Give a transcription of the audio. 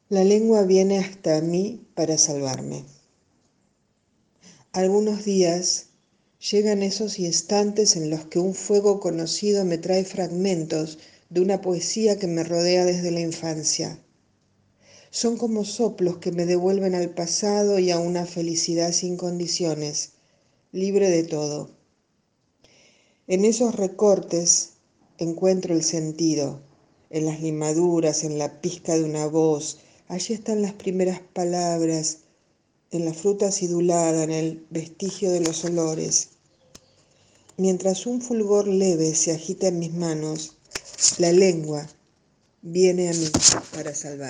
La lengua viene hasta mí para salvarme. Algunos días llegan esos instantes en los que un fuego conocido me trae fragmentos de una poesía que me rodea desde la infancia. Son como soplos que me devuelven al pasado y a una felicidad sin condiciones, libre de todo. En esos recortes encuentro el sentido, en las limaduras, en la pizca de una voz. Allí están las primeras palabras, en la fruta acidulada, en el vestigio de los olores. Mientras un fulgor leve se agita en mis manos, la lengua viene a mí para salvar.